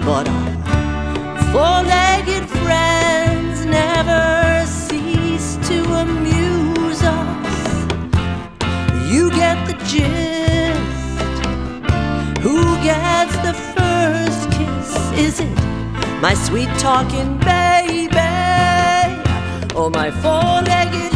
but our four-legged friends never cease to amuse us. You get the gist. Who gets the first kiss? Is it my sweet talking baby, or my four-legged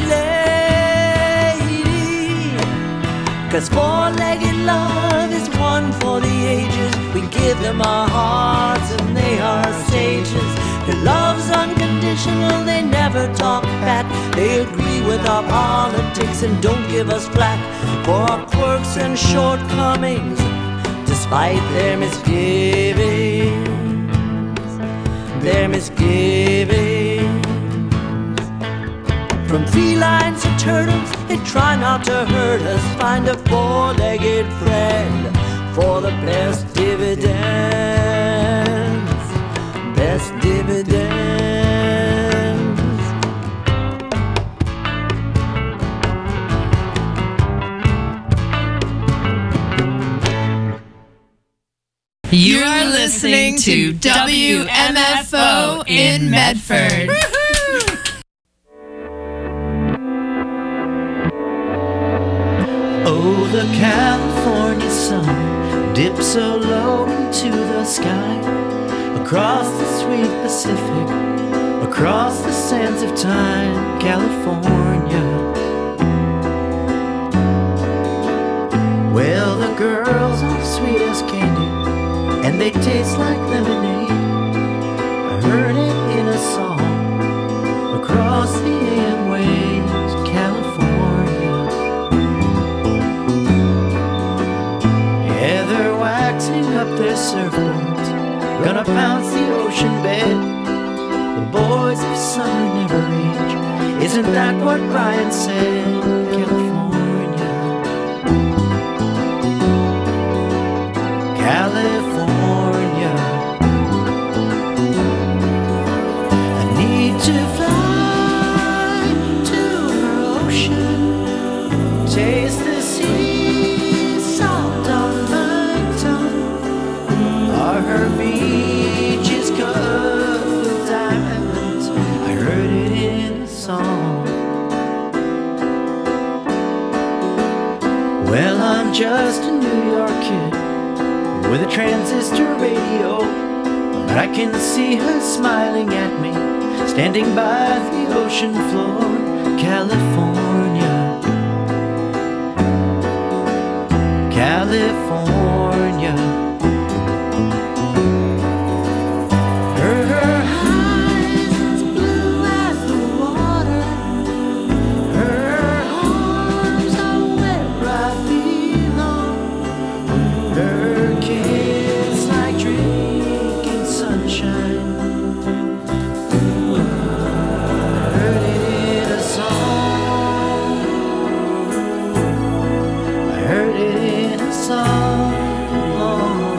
lady? 'Cause four-legged love is one for the ages. We give them our hearts and they are sages. Their love's unconditional, they never talk back. They agree with our politics and don't give us flack for our quirks and shortcomings, despite their misgivings. Their misgivings. From felines to turtles, they try not to hurt us. Find a four-legged friend for the best dividends. Best dividends. You are listening to WMFO in Medford. Oh, the California sun dips so low into the sky, across the sweet Pacific, across the sands of time, California. Well, the girls are sweet as candy, and they taste like lemonade. I heard it in a song across the AM waves, California. Yeah, they're waxing up their surfboards, gonna bounce the ocean bed. The boys of summer never age. Isn't that what Brian said? California. California. I need to fly to her ocean, taste the sea salt on my tongue. Are her beaches covered with diamonds? I heard it in the song. Well, I'm just a New York kid with a transistor radio, but I can see her smiling at me, standing by the ocean floor, California. California. Her eyes as blue as the water, her arms are where I belong, her kiss like drinking sunshine. I heard it in a song. I heard it in a song.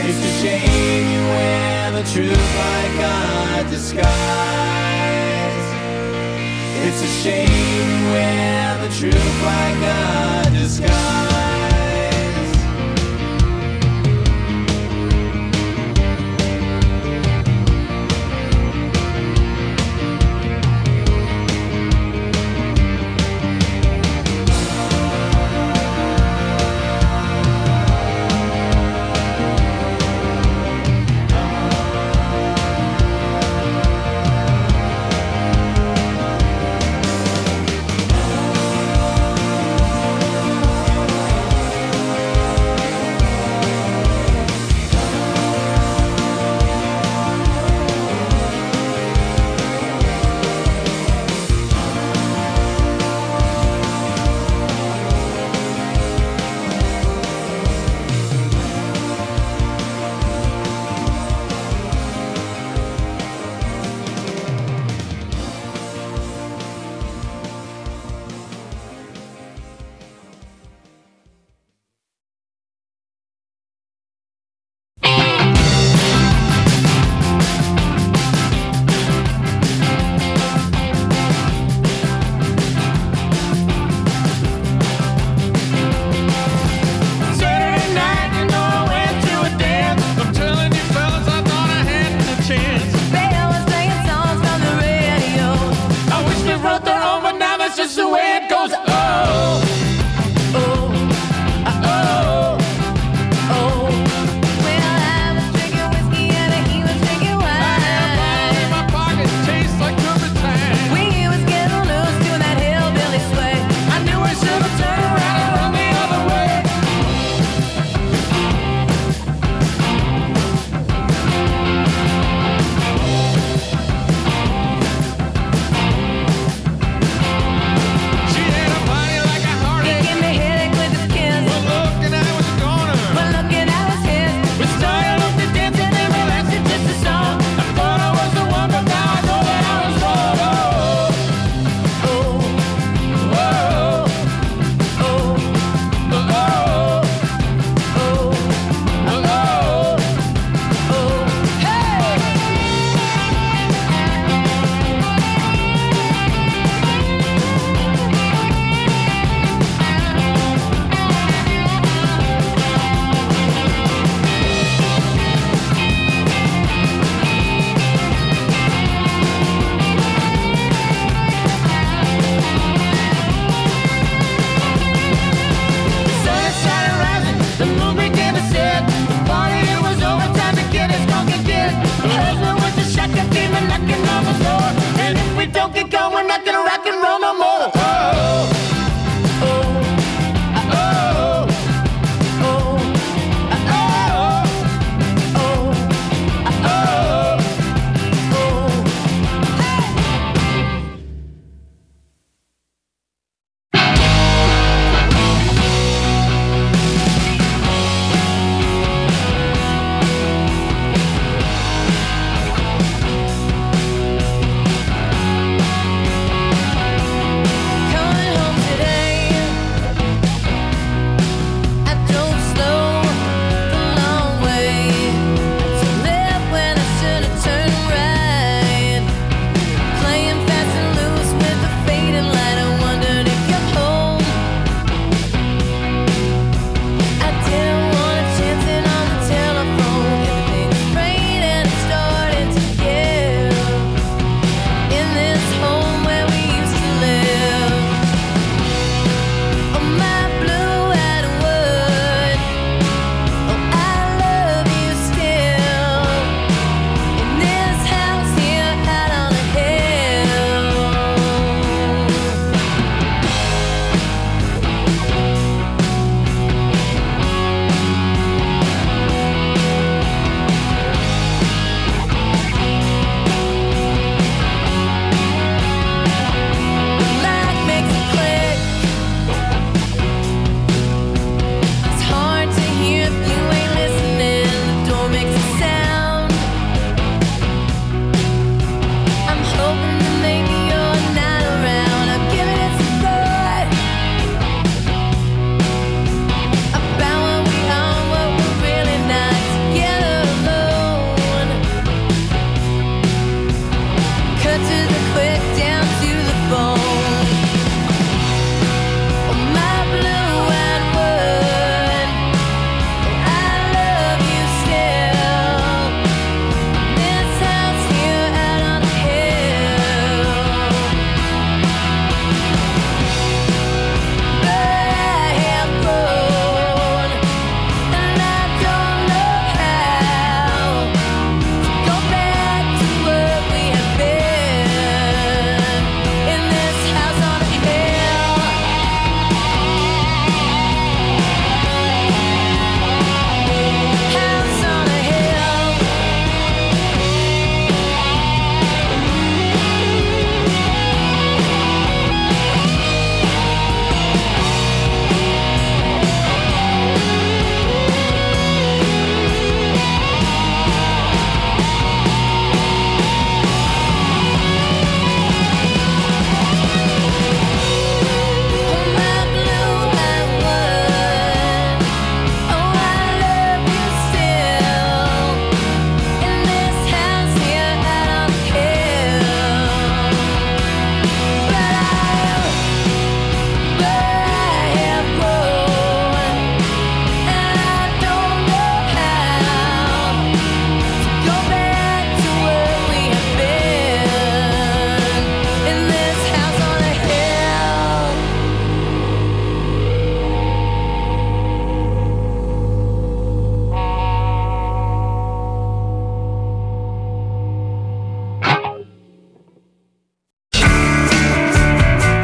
It's a shame you wear the truth like a disguise. It's a shame you wear the truth like a disguise.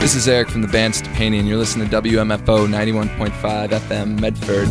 This is Eric from the band Stepanian. You're listening to WMFO 91.5 FM Medford.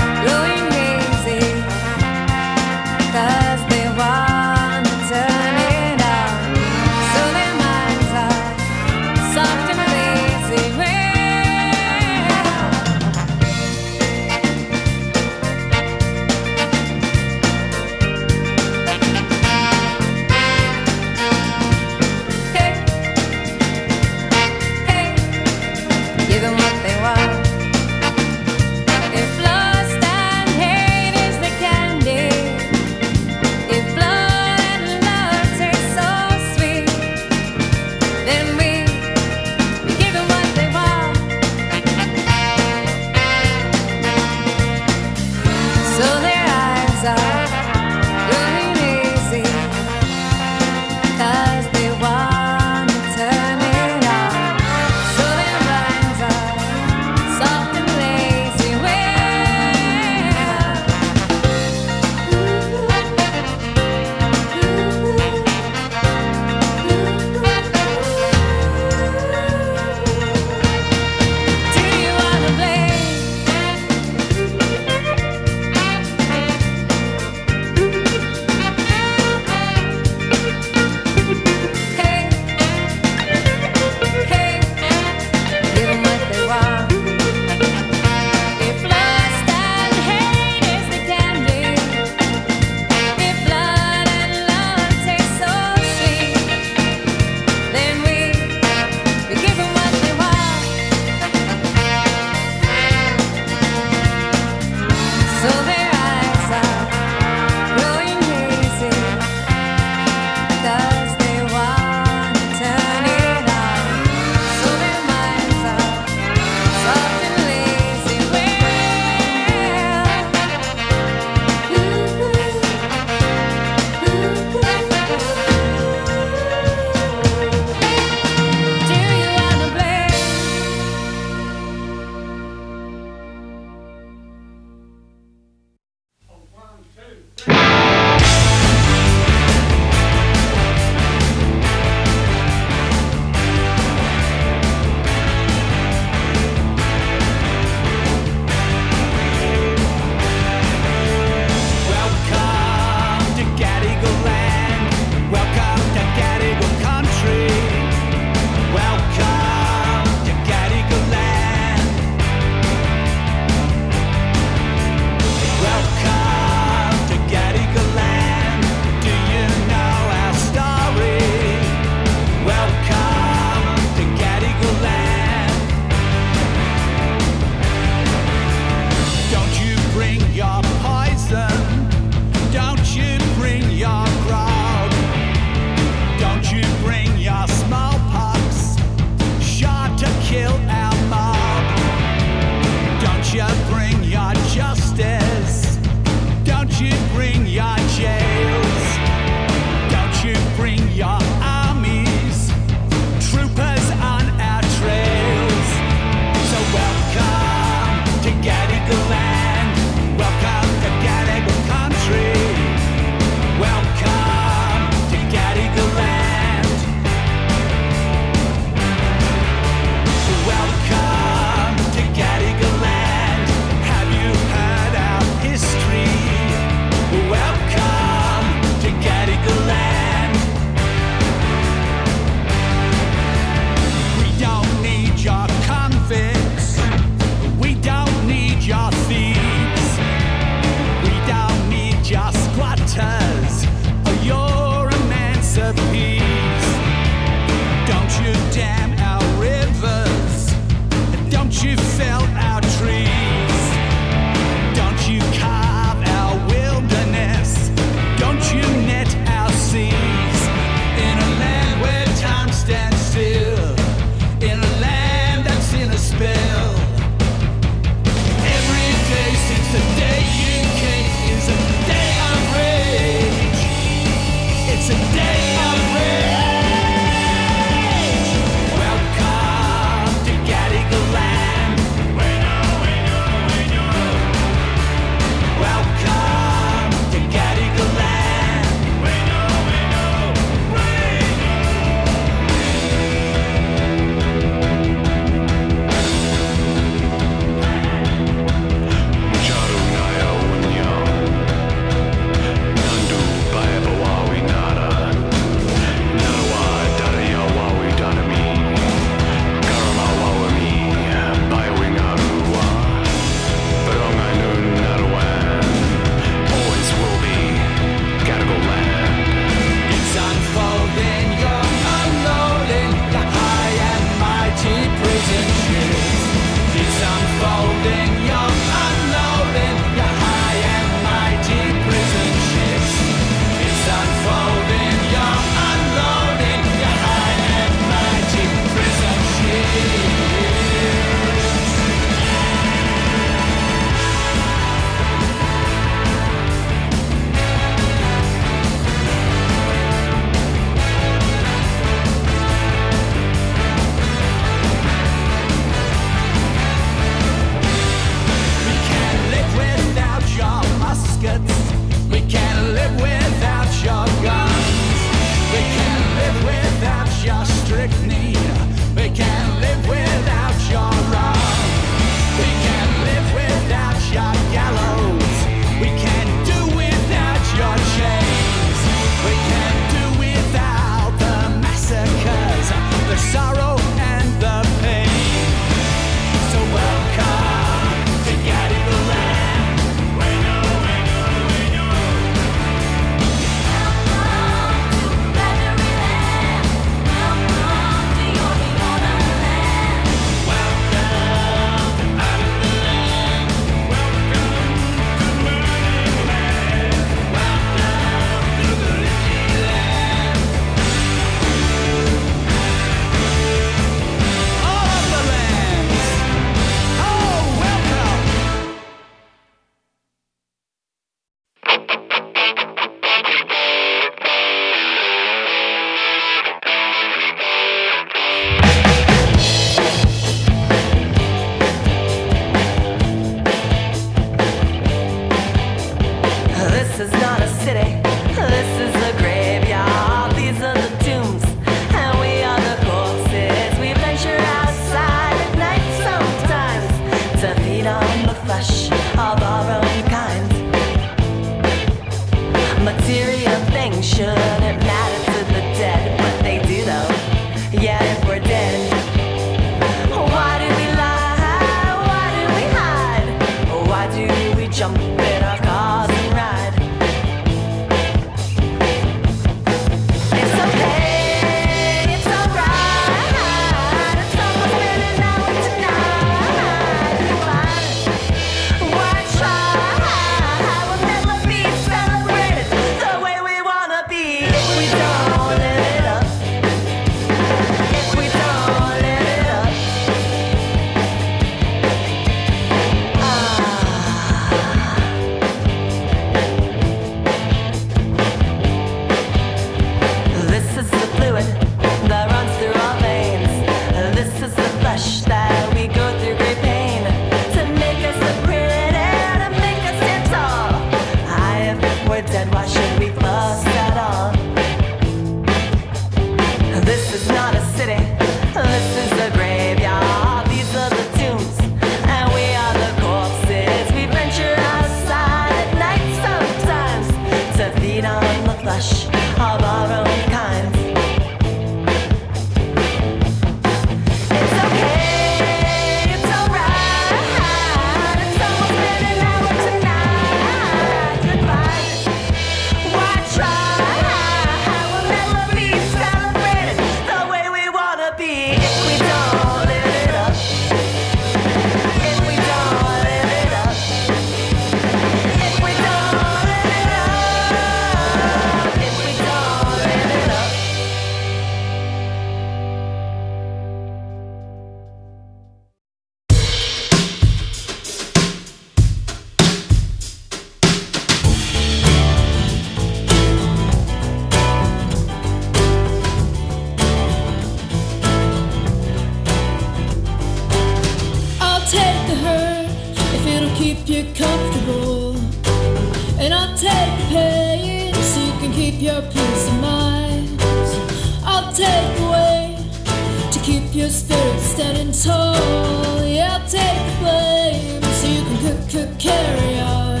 you comfortable, and I'll take the pain so you can keep your peace of mind. I'll take the weight to keep your spirit standing tall. Yeah, I'll take the blame so you can carry on.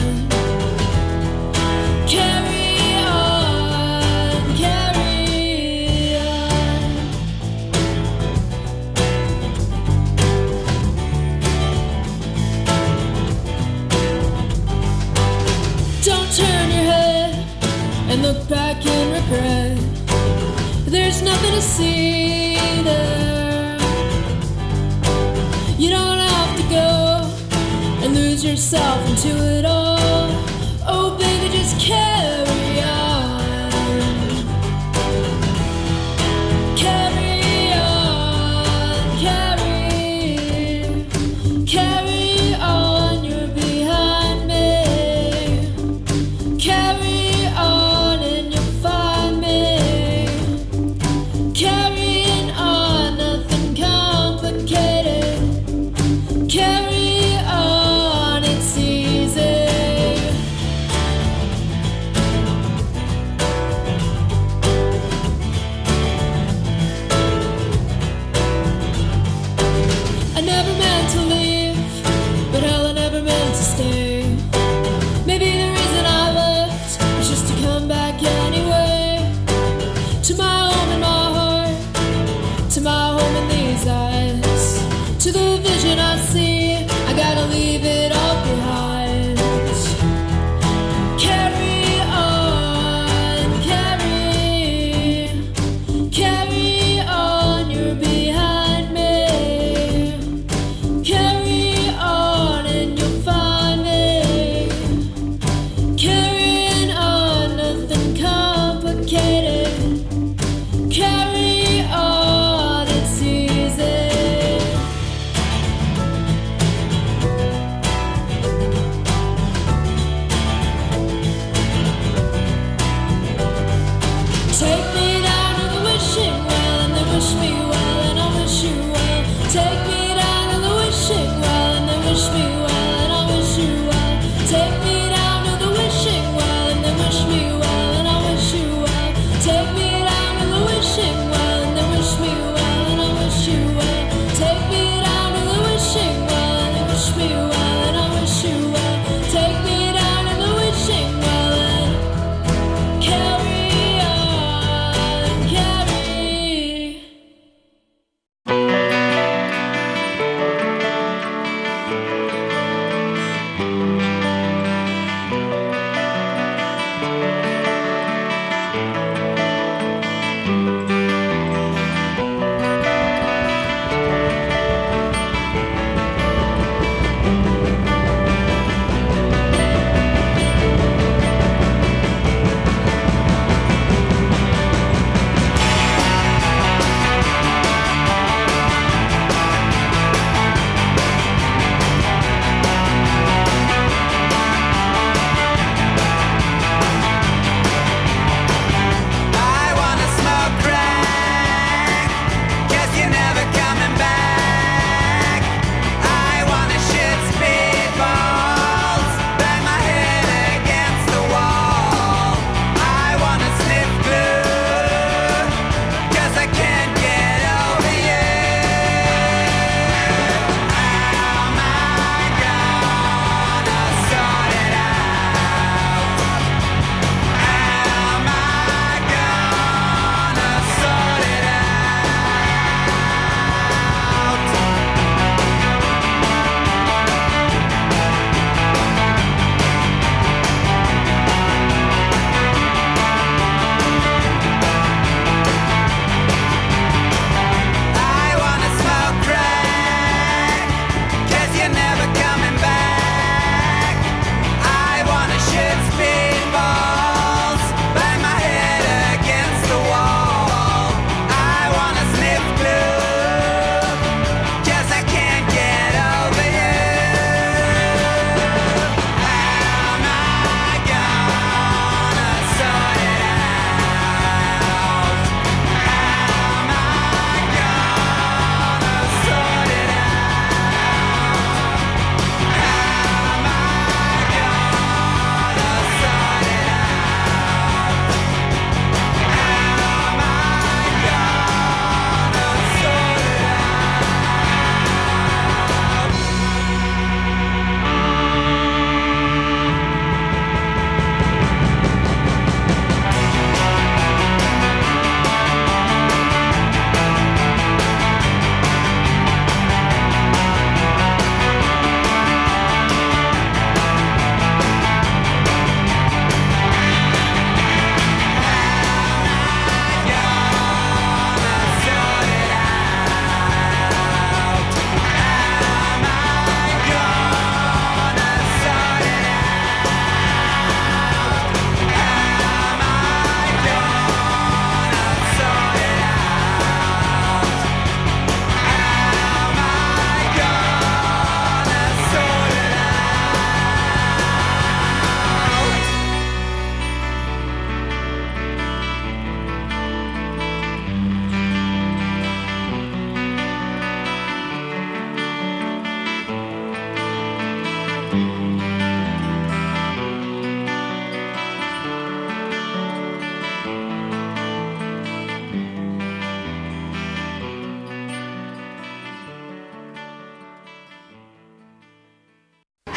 Carry on, carry on. Don't turn your head and look back in regret. There's nothing to see there. You don't have to go and lose yourself into it all. Oh baby, just carry on. Carry on, carry on, you're behind me. Carry on and you'll find me. Carrying on, nothing complicated. Carry on, it's easy. I never meant to leave, but hell, I never meant to stay. Maybe the reason I left was just to come back anyway. To my home in my heart, to my home in these eyes, to the vision I see, I gotta leave it all behind. Carry on, carry on, you're behind me. Carry on and you'll find me. Carrying on, nothing complicated. Carry on, it's easy. Take me down to the wishing well, and then wish me well, and I'll wish you well. Take me down to the wishing well, and then wish me well, and I'll wish you well. Take me down to the wishing well, and then wish me well, and I'll wish you well. Take me down to the wishing well, and then wish me well, and I'll wish you well. Take me down to the wishing well, and then wish me well, and I'll wish you well. Take me down to the wishing well, and carry on.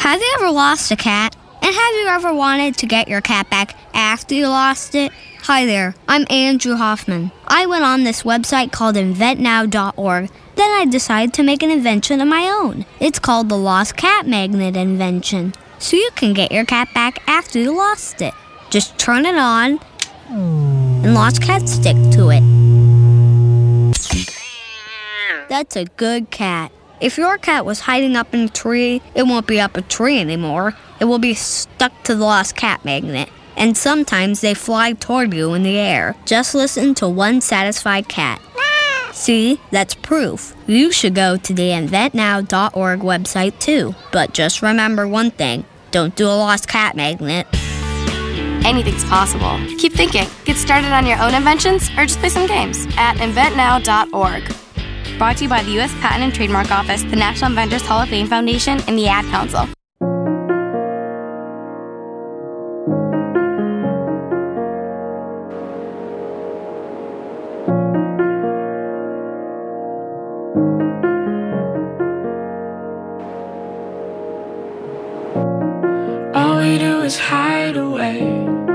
Have you ever lost a cat? And have you ever wanted to get your cat back after you lost it? Hi there, I'm Andrew Hoffman. I went on this website called inventnow.org. Then I decided to make an invention of my own. It's called the Lost Cat Magnet invention. So you can get your cat back after you lost it. Just turn it on, and lost cats stick to it. That's a good cat. If your cat was hiding up in a tree, it won't be up a tree anymore. It will be stuck to the Lost Cat Magnet. And sometimes they fly toward you in the air. Just listen to one satisfied cat. See, that's proof. You should go to the inventnow.org website too. But just remember one thing. Don't do a Lost Cat Magnet. Anything's possible. Keep thinking. Get started on your own inventions or just play some games at inventnow.org. Brought to you by the U.S. Patent and Trademark Office, the National Inventors Hall of Fame Foundation, and the Ad Council. All we do is hide away.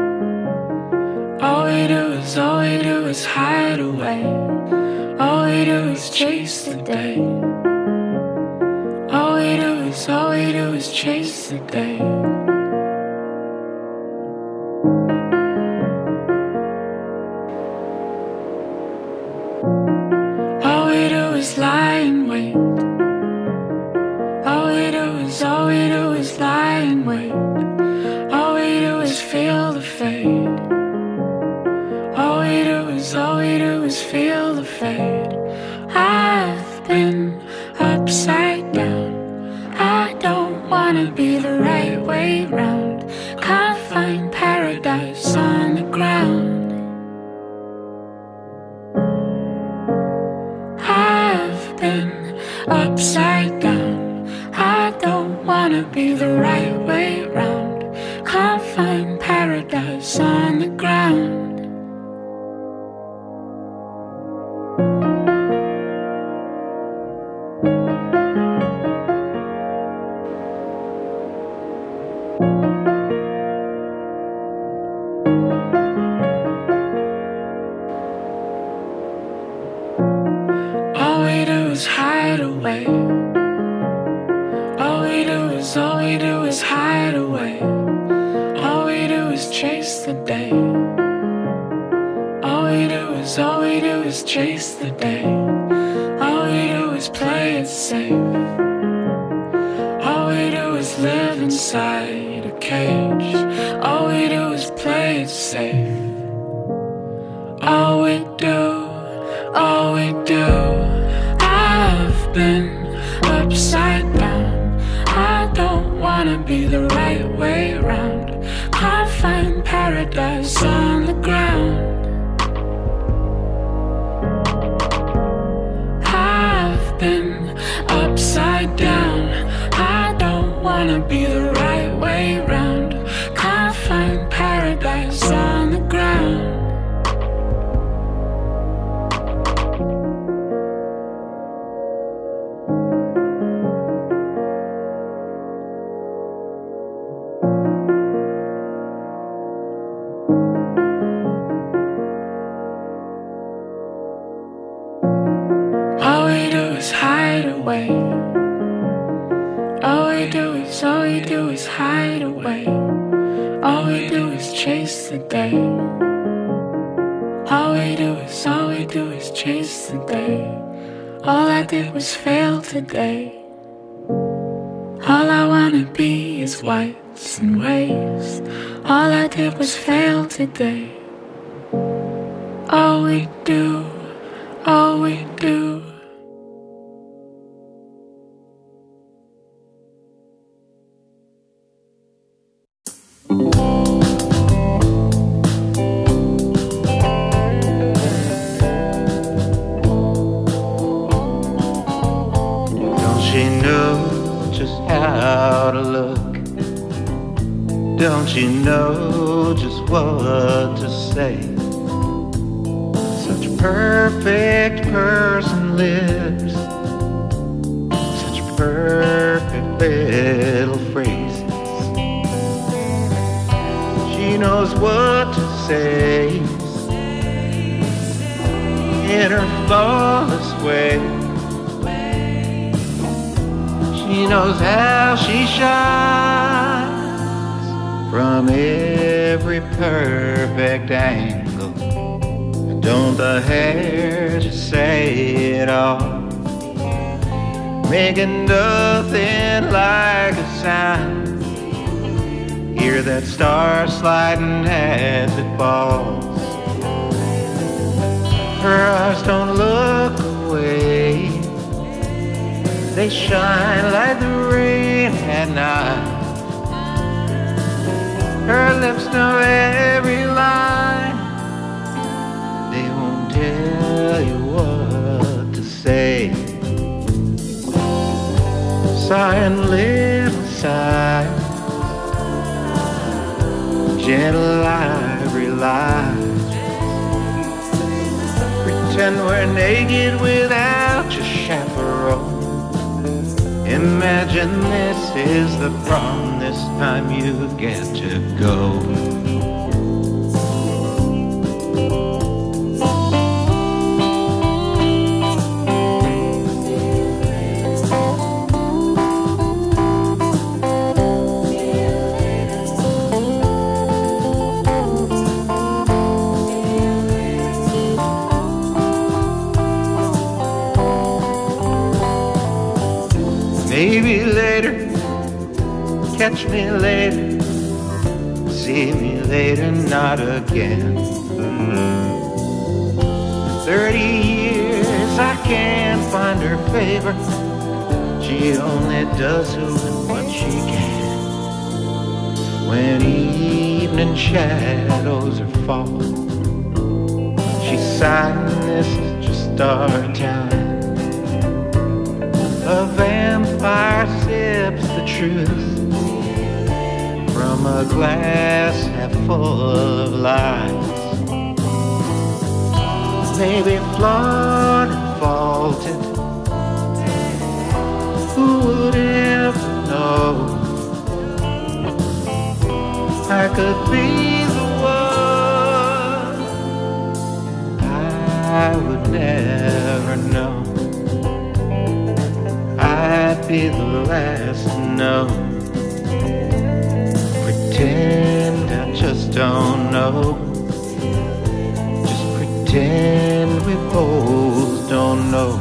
All we do is hide away. All we do is chase the day. All we do is chase the day. All we do is lie and wait. All we do is lie and wait. All we do is feel the fade. All we do is feel the fade. I've been upside down. I don't wanna be the right way round. Can't find paradise on the ground. I've been upside down. I don't wanna be the right way round. Can't find paradise on the ground. All we do is hide away. All we do is hide away. All we do is chase the day. All we do is chase the day. All we do is play it safe. All we do is live inside a cage. All we do is play it safe. All we do. I've been upside down. I don't wanna be the right way round. Can't find paradise on the ground. I've been upside down. I don't wanna be the right way round. Can't find paradise on the ground. All we do is hide away. All we do is hide away. All we do is chase the day. All we do is chase the day. All I did was fail today. All I wanna be is whites and waves. All I did was fail today. All we do. Don't she know just how to look? Don't you know just what to say? Such perfect person lives, such perfect little phrase. what to say in her flawless way. She knows how she shines from every perfect angle. Don't the hair just say it all, making nothing like a sound. Hear that star sliding as it falls. Her eyes don't look away, they shine like the rain at night. Her lips know every line, they won't tell you what to say. Sighing little sighs, gentle ivory lies. Pretend we're naked without your chaperone. Imagine this is the prom, this time you get to go. Maybe later, catch me later, see me later, not again. 30 years I can't find her favor, she only does who and what she can. When evening shadows are falling, she's sighing, this is just our time. A vampire sips the truth from a glass half full of lies. Maybe flawed and faulted, who would ever know? I could be the one I would never know. I'd be the last to know. Pretend I just don't know. Just pretend we both don't know.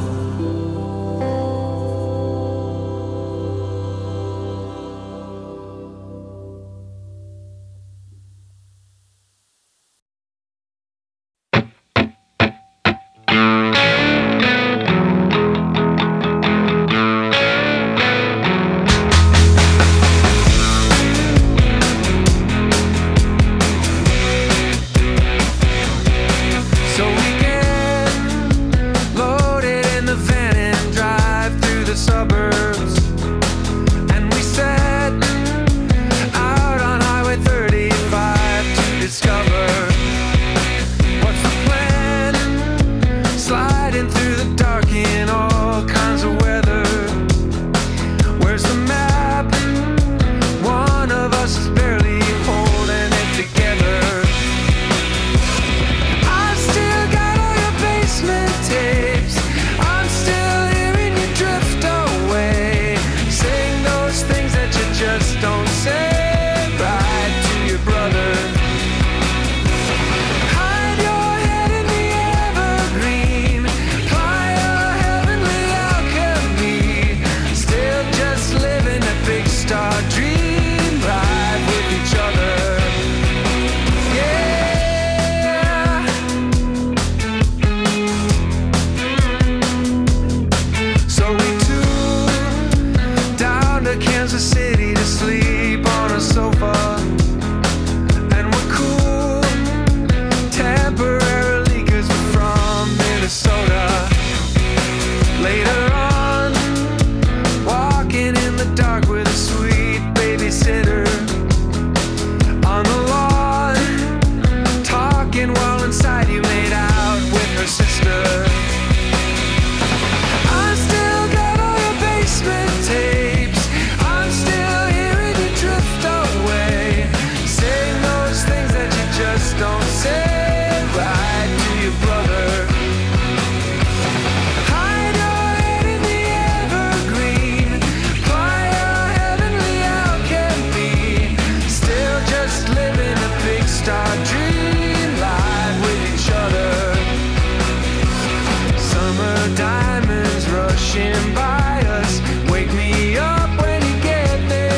the diamonds rushing by us. Wake me up when you get there.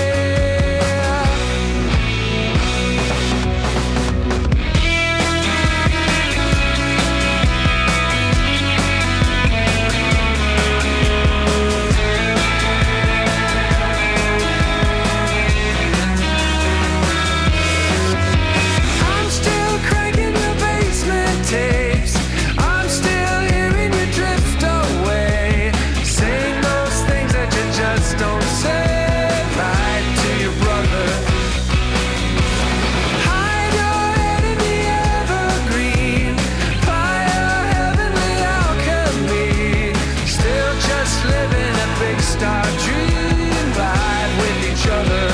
I'm still cranking your basement tapes. I'm still hearing you drift away, saying those things that you just don't say right to your brother. Hide your head in the evergreen, fire heavenly alchemy. Still just living a big star dream, vibe with each other.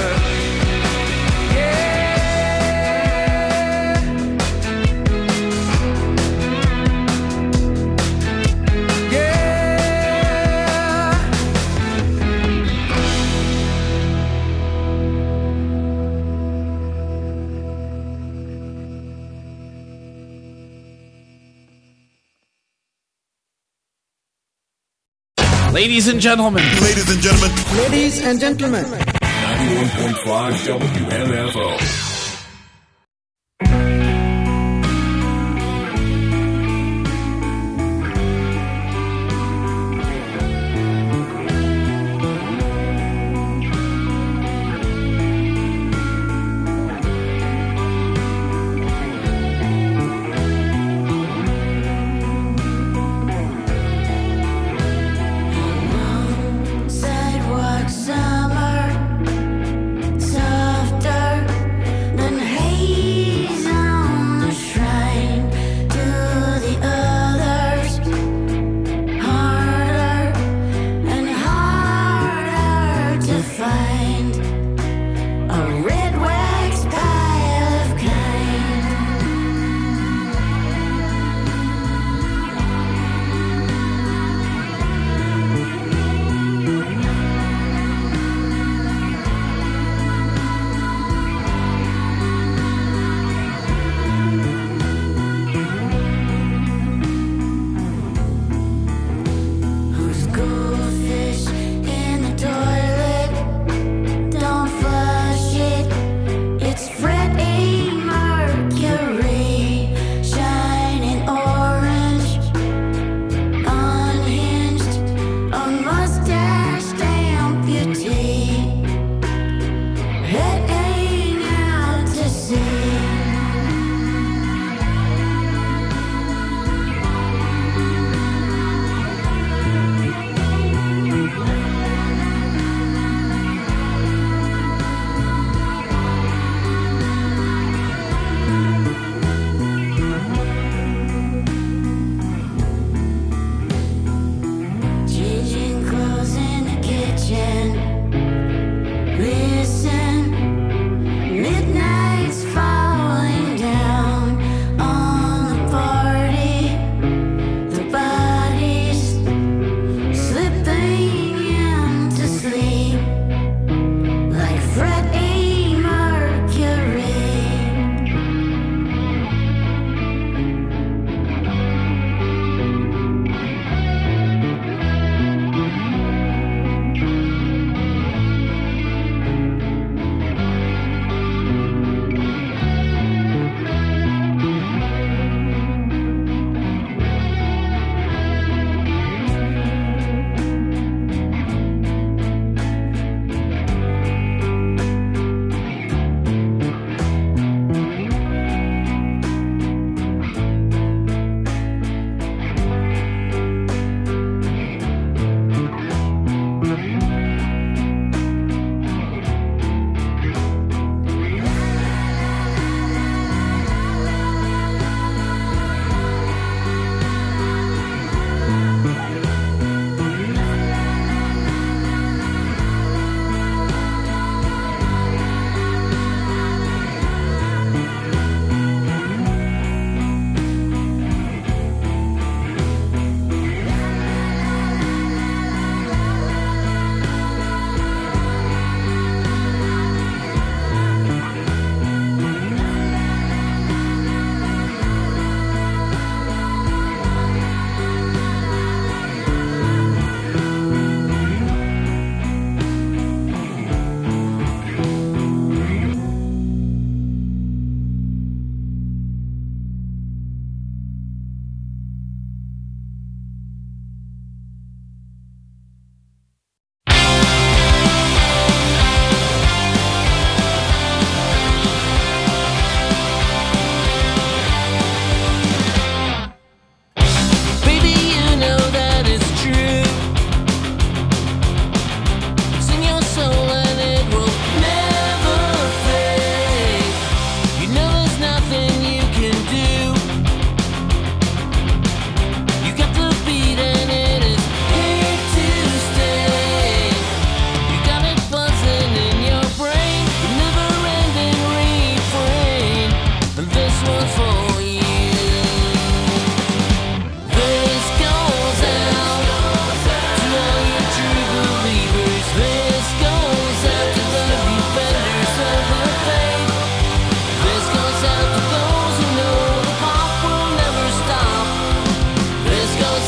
Ladies and gentlemen. Ladies and gentlemen. Ladies and gentlemen. 91.5 WMFO. Sidewalk summer, softer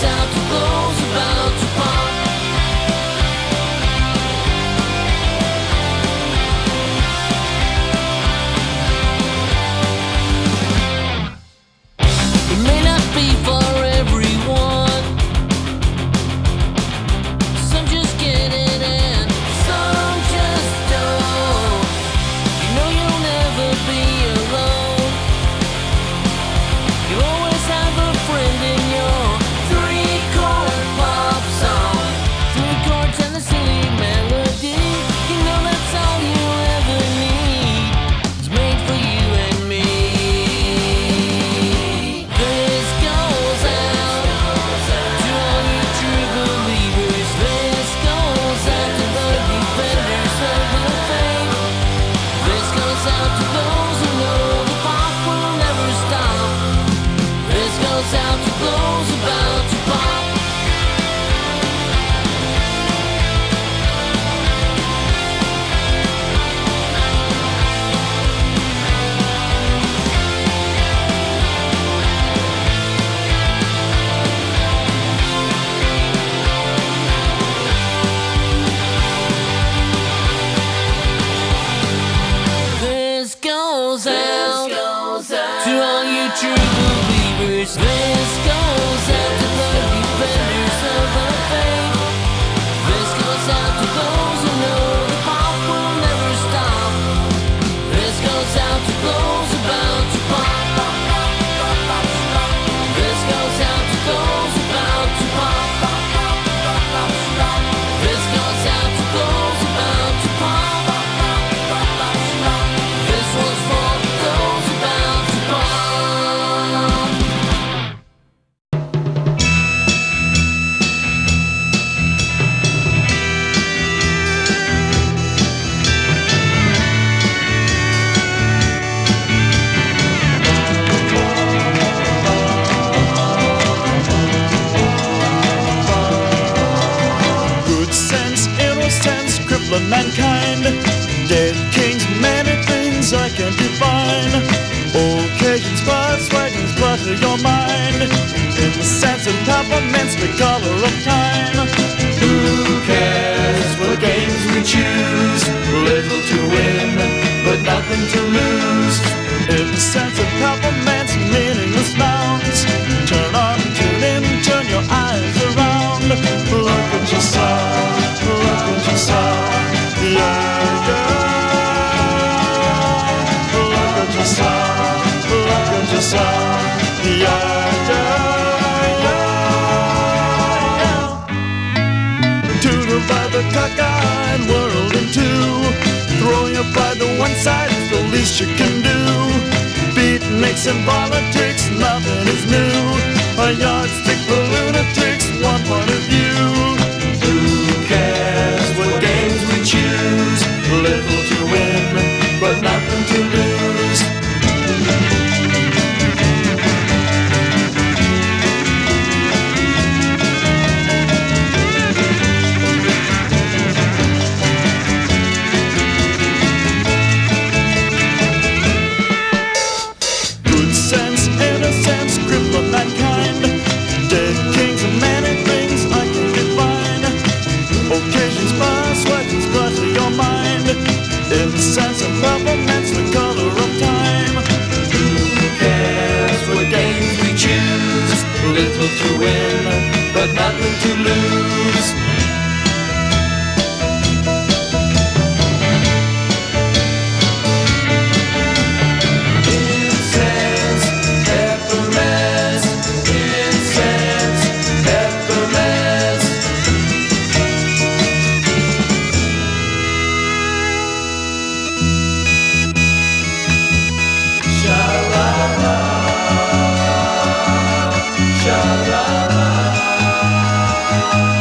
out to blows about to pop. It may not be for everyone. Some just get it and some just don't. You know you'll never be alone. You'll always have a friend in your three-chord pop song. Three chords and a silly melody. You know that's all you ever need. It's made for you and me. This goes out to all you true believers. This goes out to the defenders of the faith. This goes out to those who know the pop will never stop. This goes out to those about to pop. This goes out to all you true believers. This goes out to the defenders of the faith. This goes out to those who know the pop will never stop. This goes out to those about to pop. This goes out to those about to pop. This goes out to those about to pop. This one's for those about to pop. Good sense, innocence, crippling mankind. Dead kings, many things I can't define. Occasions, persuasions, clutter your mind. In the sense of peppermints, the color of time. Who cares what games we choose? Little to win, but nothing to lose. In the sense of peppermints, meaningless nouns. Turn on, tune in, turn your eyes around. Look at yourself, look at yourself. Yeah, yeah. Look at yourself, look at yourself. Yeah, yeah. To divide the cockeyed world in two. Throw your pride to one side is the least you can do. Beatniks and politics, nothing is new. A yardstick for lunatics, one point of view. Who cares what games we choose? Little to win, but nothing to lose. Good sense, innocence, cripple mankind. Dead kings and many things I can define. Occasions, persuasions, clutter your mind. In the sense of peppermints, the color of time. Who cares what games we choose? Little to win, but nothing to lose. Incense, peppermints, incense, peppermints. Sha-la-la, sha-la-la.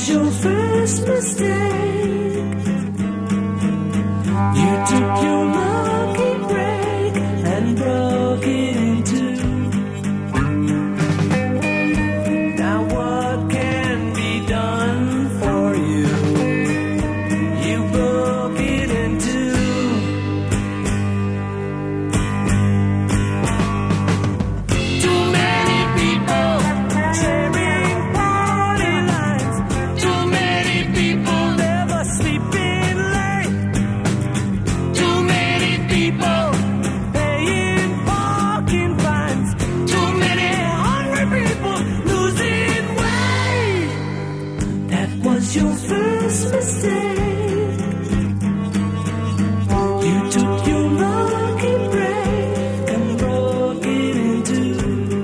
was your first mistake. You took your lucky break and broke it in two. Now what can be done for you? You broke it in two. Too many people sharing party lines. Too many people never sleeping late. Too many people paying parking fines. Too many hungry people losing weight. That was your first mistake. You took your lucky break and broke it in two.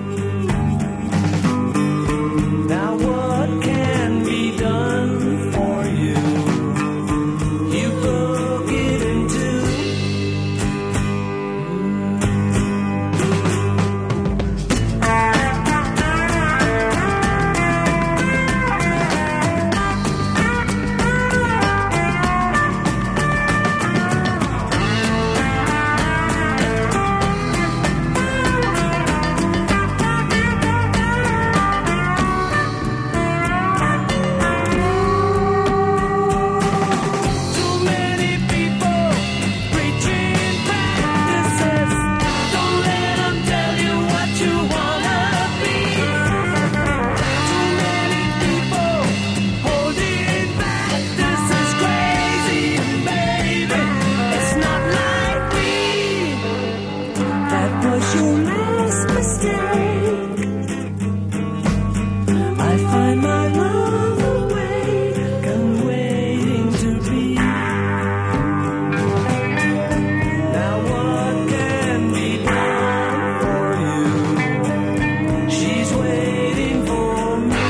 Now what can be done for you? You broke it in two. Too many people preaching practices. Don't let them tell you what you wanna be. Too many people holding back. This is crazy, baby. It's not like me. That was your last mistake. I find my love awake and waiting to be. Now what can be done for you? She's waiting for me.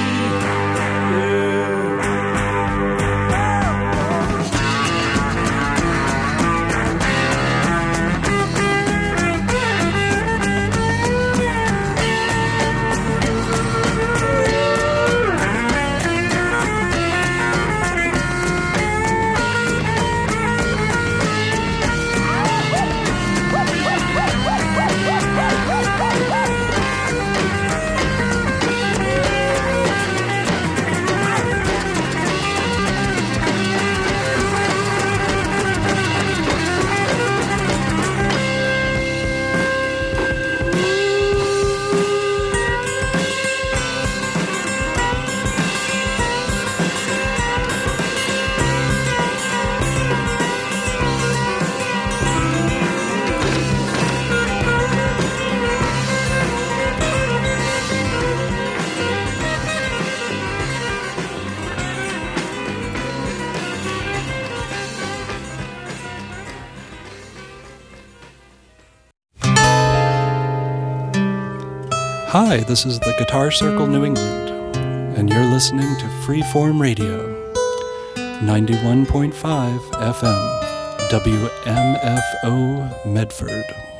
Hi, this is the Guitar Circle New England, and you're listening to Freeform Radio, 91.5 FM, WMFO Medford.